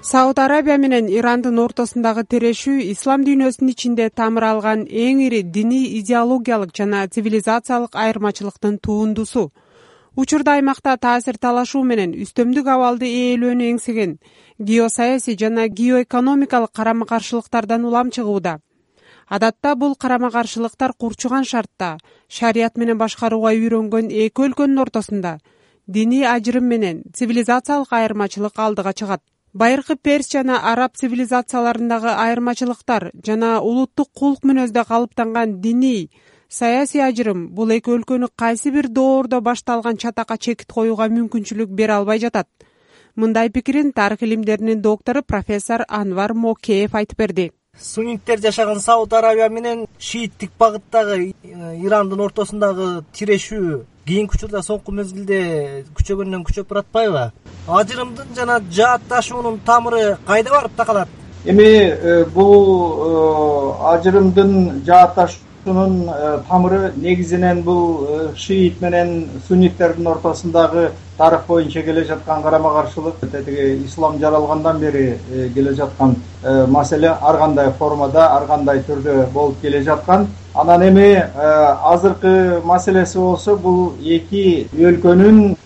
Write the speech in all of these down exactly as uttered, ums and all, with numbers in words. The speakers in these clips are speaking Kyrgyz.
Сауд Арабия менен Ирандын ортосундагы тирешүү ислам дүйнөсүнүн ичинде тамыр алган эң ири диний идеологиялык жана цивилизациялык айырмачылыктын турундусу. Учурда аймакта таасир талашуу менен үстөмдүк абалды ээлөөнү эңсеген геосаясий жана геоэкономикалык карама-каршылыктардан улам чыгууда. Адатта бул карама-каршылыктар курчуган шартта шарият менен башкарууга үйрөнгөн эки өлкөнүн ортосунда диний ажырым менен цивилизациялык айырмачылык алдыга чыгат. Байыркы перс жана араб цивилизацияларындагы айырмачылыктар жана улуттук кулк мүнөздө калыптанган диний, саясий ажырым бул эки өлкөнү кайсы бир доордо башталган чатакка чекит коюуга мүмкүнчүлүк бере албай жатат. Мындай пикирин тарых илимдеринин доктору профессор Анвар Мокеев айтып берди. Сунниттер жашаган Сауд Арабия менен шииттик багыттагы Ирандын ортосундагы тирешүү кийинки учурда соңку мезгилде күчөгөндөн күчөп баратпайбы? Ажырымдын жана жаатташуунун тамыры кайда барып такалат? Эми бул ажырымдын жаатташуунун тамыры негизинен бул шиит менен сунниттердин ортосундагы тарых боюнча келе жаткан карама-каршылык, тетиги ислам жаралгандан бери келе жаткан маселе ар кандай формада, ар кандай түрдө болуп келе жаткан. Анан эми азыркы маселеси болсо бул эки өлкөнүн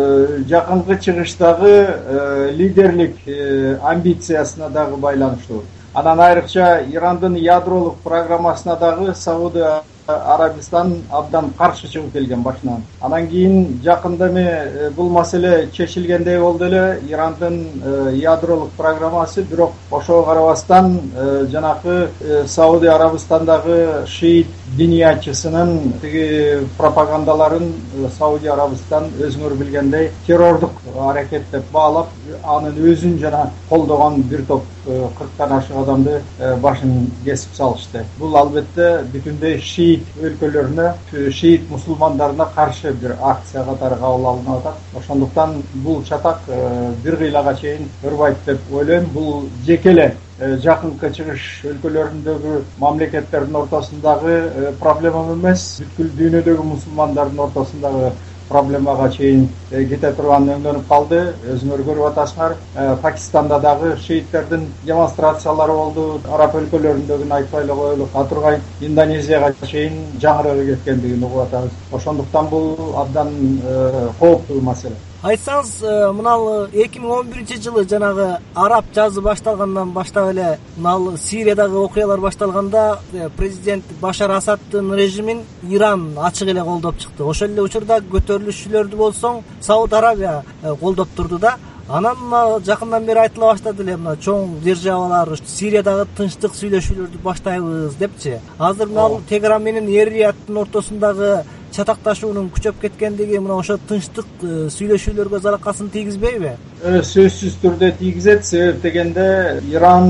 жакынкы чыгыштагы лидерлик амбициясына дагы байланыштуу. Анан айрыкча Ирандын ядролук программасына дагы Сауд Арабистан абдан каршы чыгып келген башынан. Анан кийин жакында эми бул маселе чечилгендей болду эле. Ирандын ядролук программасы, бирок ошого карабастан жанакы Сауд Арабистандагы шиит диниятчысынын тиги пропагандаларын Сауд Арабистан өзүңөр билгендей террордук аракет деп баалап, анын өзүн жана колдогон бир топ кырктан ашык адамды башын кесип салышты. Бул албетте бүтүндөй шиит өлкөлөрүнө, шиит мусулмандарына каршы бир акция катары кабыл алынып атат. Ошондуктан бул чатак бир кыйлага чейин өрбайт деп ойлойм. Бул жеке эле жакынкы чыгыш өлкөлөрүндөгү мамлекеттердин ортосундагы проблема эмес, бүткүл дүйнөдөгү мусулмандардын ортосундагы проблемага чейин кете турган өңдөнүп калды. Өзүңөр көрүп атасыңар, Пакистанда дагы шииттердин демонстрациялары болду. Араб өлкөлөрүндөгүн айтпай эле коелу, Катургай Индонезияга чейин жаңырыгы кеткендигин угуп атабыз. Ошондуктан бул абдан кооптуу маселе. Айтсаңыз, мынал эки миң он биринчи жылы жанагы араб жазы башталгандан баштап эле мынал Сириядагы окуялар башталганда президент Башар Асадтын режимин Иран ачык эле колдоп чыкты. Ошол эле учурда көтөрүлүшчүлөрдү болсоң Сауд Арабия колдоп турду да. Анан мына жакындан бери айтыла баштады эле, мына чоң державалар Сириядагы тынчтык сүйлөшүүлөрдү баштайбыз депчи. Азыр мына Тегеран менен Эр-Рияттын ортосундагы чатакташуунун күчөп кеткендиги мына ошо тынчтык сүйлөшүүлөргө заракасын тийгизбейби? Сөзсүз түрдө тийгизет. Себеп дегенде Иран,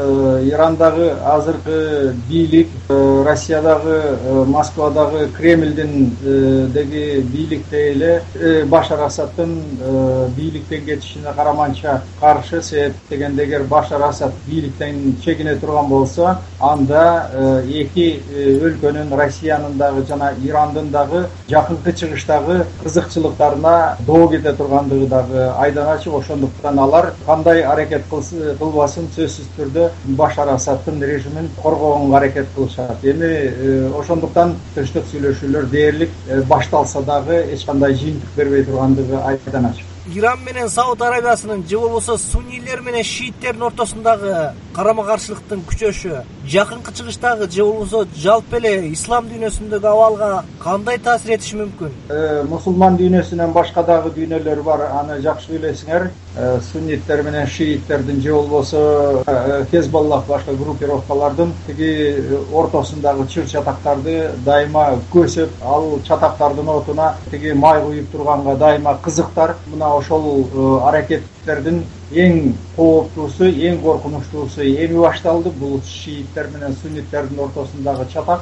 Ирандагы азыркы бийлик, Россиядагы, Москвадагы, Кремлдин деги бийликте эле Башар Асадтын бийликтен кетишине караманча каршы. Себеп дегенде эгер Башар Асад бийликтен чегине турган болсо, анда эки өлкөнүн, Россиянын дагы жана Ирандын дагы жакынкы чыгыштагы кызыкчылыктарына доо кете тургандыгы дагы айдан ачык. Ошондуктан алар кандай аракет кылбасын сөзсүз түрдө Башар Асадтын режимин коргогонго аракет кылышат. Эми ошондуктан тынчтык сүйлөшүүлөр дээрлик башталса дагы эч кандай жыйынтык бербей тургандыгы айдан ачык. Иран менен Сауд Арабиясынын же болбосо суннийлер менен шииттердин ортосундагы карама-каршылыктын күчөшү жакынкы чыгыштагы же болбосо жалпы эле ислам дүйнөсүндөгү абалга кандай таасир этиши мүмкүн? Мусулман дүйнөсүнөн башка дагы дүйнөлөр бар, аны жакшы билесиңер. Сунниттер менен шииттердин же болбосо Хезболлах башка группировкалардын тиги ортосундагы чыр чатактарды дайыма көсөп, ал чатактардын отуна тиги май куюп турганга дайыма кызыктар. Мына ошол аракеттердин эң кооптуусу, эң коркунучтуусу эми башталды. Бул шииттер менен сунниттердин ортосундагы чатак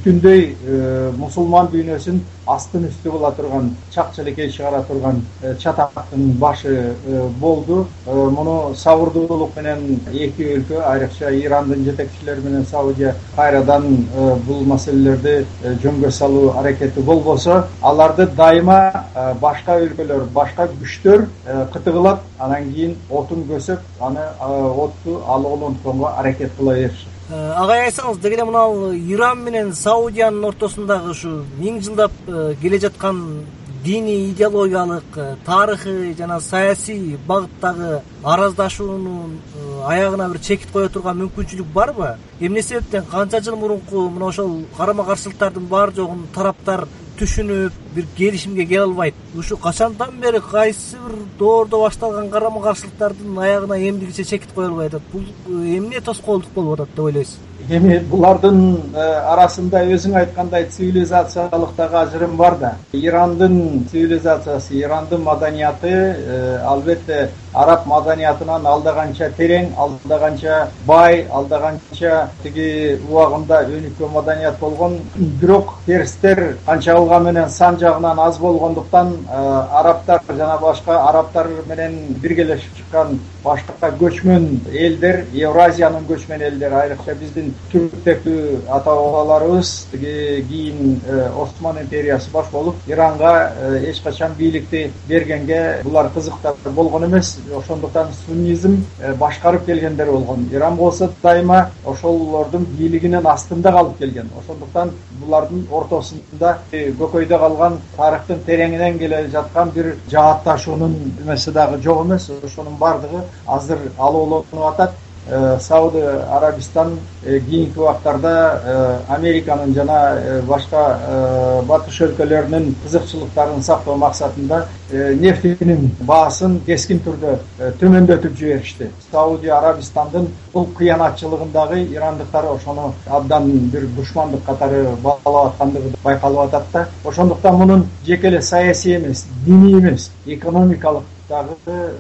бүтүндөй мусулман дүйнөсүн астын үстү кыла турган, чакчылекей чыгара турган чатактын башы болду. Муну сабырдуулук менен эки өлкө, айрыкча Ирандын жетекчилери менен Саудия кайрадан бул маселелерди жөнгө салуу аракети болбосо, аларды дайыма башка өлкөлөр, башка күчтөр кытыгылап, анан кийин отун көсөп аны отту алгылонтконго аракет кыла беришет. Агай, айтсаңыз, деги эле мына Иран менен Саудиянын ортосундагы ушу миң жылдап келе жаткан диний, идеологиялык, тарыхый жана саясий багыттагы араздашуунун аягына бир чекит кое турган мүмкүнчүлүк барбы? Эмне себептен канча жыл мурунку мына ошол карама-каршылыктардын бар жогун тараптар түшүнүп, бир келишимге келе албайт? Ушу качандан бери кайсы бир доордо башталган карама-каршылыктардын аягына эмдигиче чекит кое албай атат? Бул эмне тоскоолдук болуп атат деп ойлойсуз? Эми булардын арасында өзүң айткандай цивилизациялык дагы ажырым бар да. Ирандын цивилизациясы, Ирандын маданияты албетте араб маданиятынан алдаганча терең, алдаганча бай, алдаганча тиги убагында өнүккөн маданият болгон. Бирок терстер канчалыгы менен сан жагынан аз болгондуктан арабтар жана башка арабтар менен биргелешип чыккан башка көчмөн элдер, Евразиянын көчмөн элдери, айрыкча биздин түрктөктүү ата-бабаларыбыз тиги кийин Осман империясы баш болуп Иранга эч качан бийликти бергенге булар кызыктар болгон эмес. Ошондуктан суннизм башкарып келгендер болгон. Иран болсо дайыма ошолордун бийлигинин астында калып келген. Ошондуктан булардын ортосунда көкөйдө калган тарыхтын тереңинен келе жаткан бир жаатташуунун эмеси дагы жок эмес. Ошонун бардыгы азыр алууланып атат. Сауд Арабистан кийинки убактарда Американын жана башка батыш өлкөлөрүнүн кызыкчылыктарын сактоо максатында нефтинин баасын кескин түрдө төмөндөтүп жиберишти. Сауд Арабистандын бул кыянатчылыгындагы ирандыктар ошону абдан бир душмандык катары баалап аткандыгы байкалып атат да. Ошондуктан мунун жеке эле саясий эмес, диний эмес, экономикалык дагы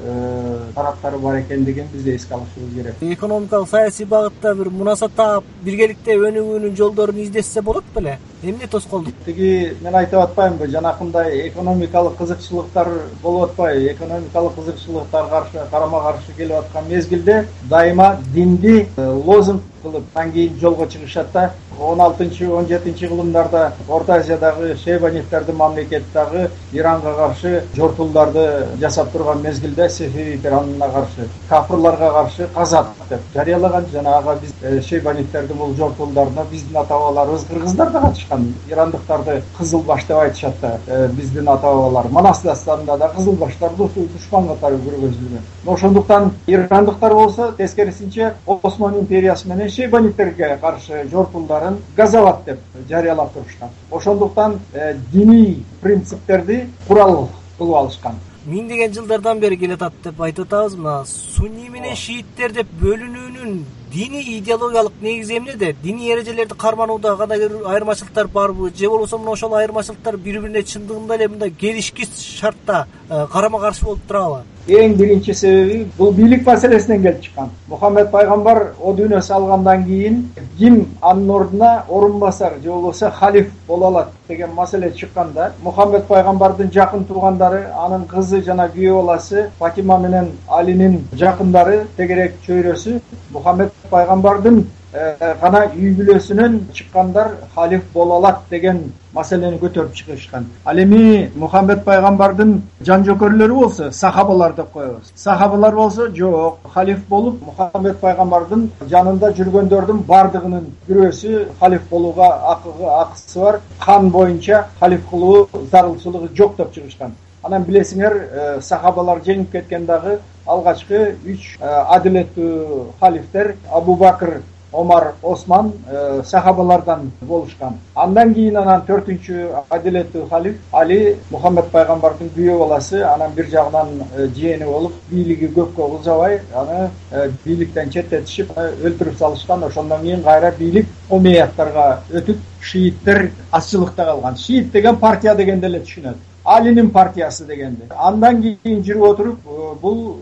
тараптары бар экендигин биз да эске алышыбыз керек. Экономикалык саясий багытта бир мунасат таап, биргеликте өнүгүүнүн жолдорун издешсе болот беле? Эмне тоскоолдук? Тиги мен айтып атпаймынбы, жанакындай экономикалык кызыкчылыктар болуп атпайбы? Экономикалык кызыкчылыктар каршы карама-каршы келип аткан мезгилде дайыма динди лозунг кылып андан кийин жолго чыгышат да. он алтынчы он жетинчи кылымдарда Орто Азиядагы шейбаниттердин мамлекеттагы Иранга каршы жортулдарды жасап турган мезгилде Сефевидер анына каршы, кафырларга каршы казат деп жарыялаган. Жанагы биз шейбаниттердин бул жортулдарына биздин ата-бабаларыбыз кыргыздар да катышкан. Ирандыктарды кызыл баш деп айтышат да биздин ата-бабалар. Манас дастанда да кызыл баштар душман катары көргөзүлгөн. Ошондуктан ирандыктар болсо тескерисинче Осман империясы менен шейбаниттерге каршы жортулдарын газават деп жарыялап турушкан. Ошондуктан диний принциптерди курал кылып алышкан. Миңдеген жылдардан бери келатат деп айтып атабыз. Мына сунни менен шииттер деп бөлүнүүнүн диний идеологиялык негизи эмнеде? Диний эрежелерди карманууда кандай айырмачылыктар барбы? Же болбосо мына ошол айырмачылыктар бири-бирине чындыгында эле мындай келишкис шартта карама-каршы болуп турабы? Эң биринчи себеби бул бийлик маселесинен келип чыккан. Мухаммед пайгамбар о дүйнө салгандан кийин ким анын ордуна орун басар же болбосо халиф боло алат деген маселе чыкканда, Мухаммед пайгамбардын жакын туугандары, анын кызы жана күйөө баласы Фатима менен Алинин жакындары, тегерек чөйрөсү Мухаммед пайгамбардын гана үй бүлөсүнөн чыккандар халиф боло алат деген маселени көтөрүп чыгышкан. Ал эми Мухаммед пайгамбардын жан жокөрлөрү болсо сахабалар деп коебуз. Сахабалар болсо жок, халиф болуп Мухаммед пайгамбардын жанында жүргөндөрдүн бардыгынын бирөөсү халиф болууга акыгы акысы бар, хан боюнча халиф кылуу зарылчылыгы жок деп чыгышкан. Анан билесиңер, сахабалар жеңип кеткен дагы алгачкы үч адилеттүү халифтер Абу Бакр, Омар, Осман сахабалардан болушкан. Андан кийин анан төртүнчү адилеттүү халиф Али, Мухаммед пайгамбардын күйөө баласы, анан бир жагынан жээни болуп, бийлиги көпкө узабай, аны бийликтен четтетишип, өлтүрүп салышкан. Ошондон кийин кайра бийлик Омейяттарга өтүп, шииттер азчылыкта калган. Шиит деген партия дегенде эле түшүнөт. Алинин партиясы дегенде. Андан кийин жүрүп отуруп, бул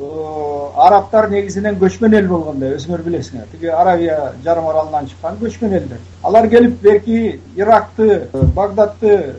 арабтар негизинен көчмөн эл болгондо, өзүңөр билесиңер. Тиги Аравия жарым аралынан чыккан көчмөн элдер. Алар келип берки Иракты, Багдадты,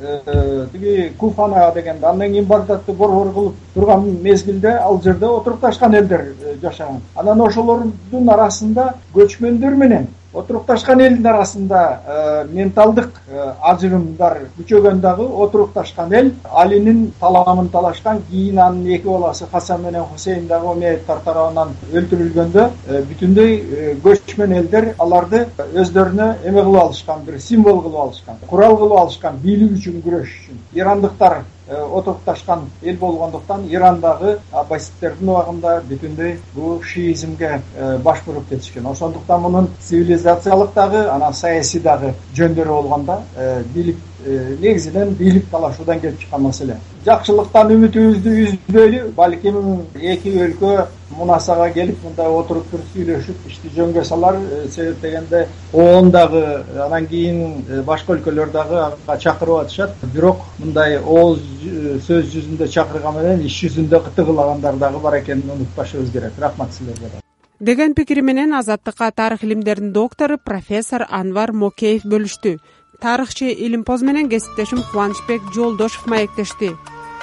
тиги Куфана дегенде, андан кийин Багдадты борбор кылып турган мезгилде ал жерде отуруп ташкан элдер жашаган. Анан ошолордун арасында көчмөндөр менен отурукташкан элдин арасында менталдык ажырымдар күчөгөн дагы отурукташкан эл Алинин таламын талашкан, кийин анын эки баласы Хасан менен Хусейн дагы умейяттар тарабынан өлтүрүлгөндө бүтүндөй көчмөн элдер аларды өздөрүнө эме кылып алышкан, бир символ кылып алышкан, курал кылып алышкан, бийлик үчүн күрөш үчүн. Ирандыктар отурукташкан эл болгондуктан Ирандагы аббасидтердин убагында бүтүндөй бул шиизмге баш буруп кетишкен. Ошондуктан мунун цивилизациялык дагы, анан саясий дагы жөндөрү болгондо бийлик негизинен бийлик талашуудан келип чыккан маселе. Жакшылыктан үмүтүбүздү үзбөйлү, балким эки өлкө мунасага келип мындай отуруп туруп сүйлөшүп ишти жөнгө салар, себеп дегенде ООН дагы, анан кийин башка өлкөлөр дагы ага чакырып атышат. Бирок мындай ооз сөз жүзүндө чакырган менен иш жүзүндө кытыгылагандар дагы бар экенин унутпашыбыз керек. Рахмат силерге деген пикири менен Азаттыкка тарых илимдеринин доктору профессор Анвар Мокеев бөлүштү. Тарыхчы Илимпоз менен кесиптешим Кубанычбек Жолдошов маектешти.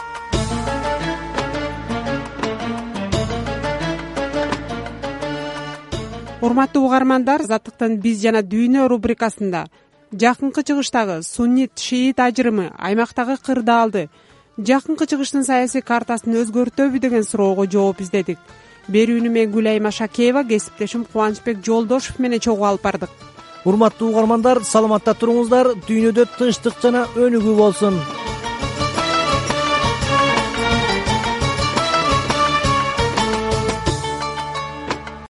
Урматтуу угармандар, Азаттыктын биз жана дүйнө рубрикасында жакынкы чыгыштагы суннит-шиит ажырымы аймактагы кырдаалды, жакынкы чыгыштын саясий картасын өзгөртөбү деген суроого жооп издедик. Берүүнү мен Гүлайма Шакеева, кесиптешим Кубанычбек Жолдошов менен чогуу алып бардык. Урматтуу угармандар, саламатта туруңуздар, дүйнөдө тынчтык жана өнүгүү болсун.